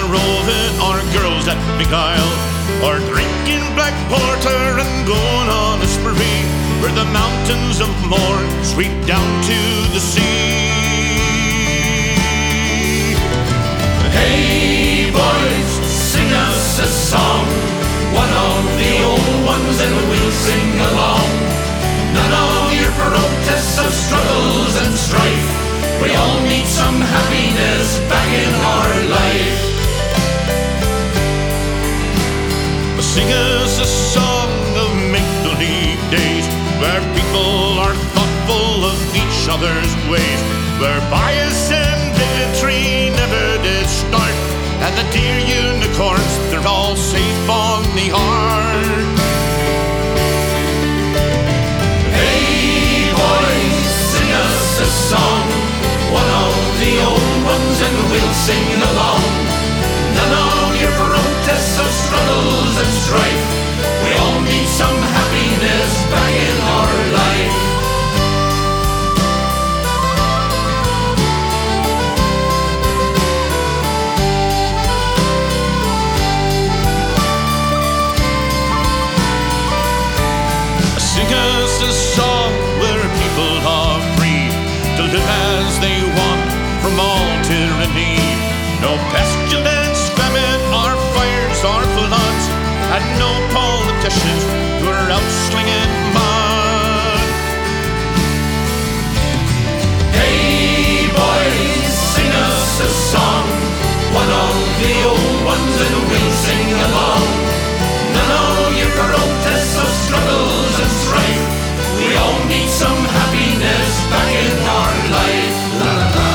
roving, or girls that beguile, or drinking black porter and going on a spree, where the mountains of Mourne sweep down to the sea. Hey boys, sing us a song, one of the old ones, and we'll sing along. None of your protests of struggles and strife, we all need some happiness back in our life. Sing us a song of make-believe days, where people are thoughtful of each other's ways, where bias and bigotry never did start, and the dear unicorns, they're all safe on the heart. Hey boys, sing us a song, one of the old ones, and we'll sing along. None of your protests of struggles and strife, we all need some happiness back in our life. Sing us a song where people are free to live as they want from all tyranny. No pestilence, famine, or fires, or floods, and no politicians who are out slinging mud. Hey boys, sing us a song, one of the old ones, and we'll sing along. None of your protests of struggles and strife, we all need some happiness back in our life. La la la.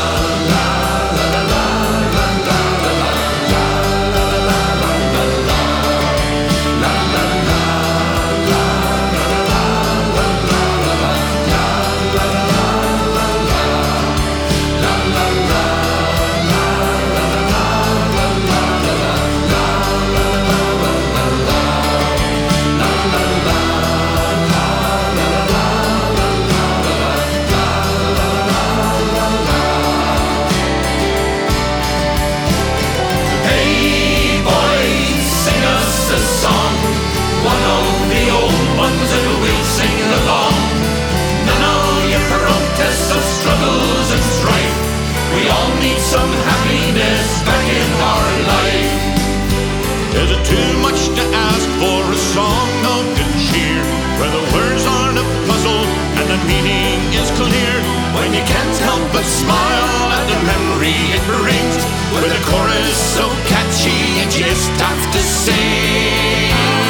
Some happiness back in our life. Is it too much to ask for a song of good cheer, where the words aren't a puzzle and the meaning is clear, when you can't help but smile at the memory it brings, with a chorus so catchy you just have to sing.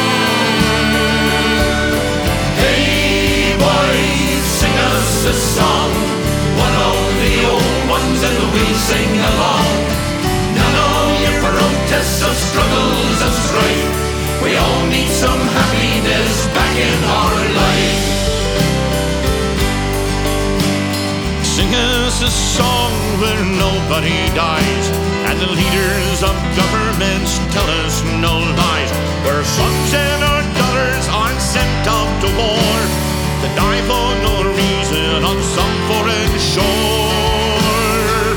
Hey boys, sing us a song, one of the old ones, and we'll sing along. None of your protests of struggles and strife, we all need some happiness back in our life. Sing us a song where nobody dies, and the leaders of governments tell us no lies, where sons and our daughters aren't sent off to war to die for no reason on some foreign shore.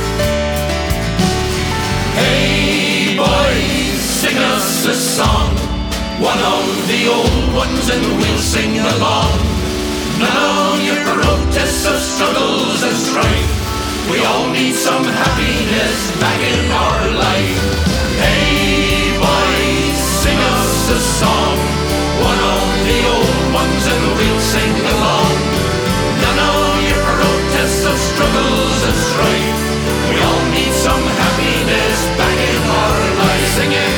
Hey boys, sing us a song, one of the old ones, and we'll sing along. None of your protests of struggles and strife, we all need some happiness back in our life. Hey boys, sing us a song, one of the old ones, and we'll sing along. None of your protests of struggles and strife, we all need some happiness back in our life. Sing it.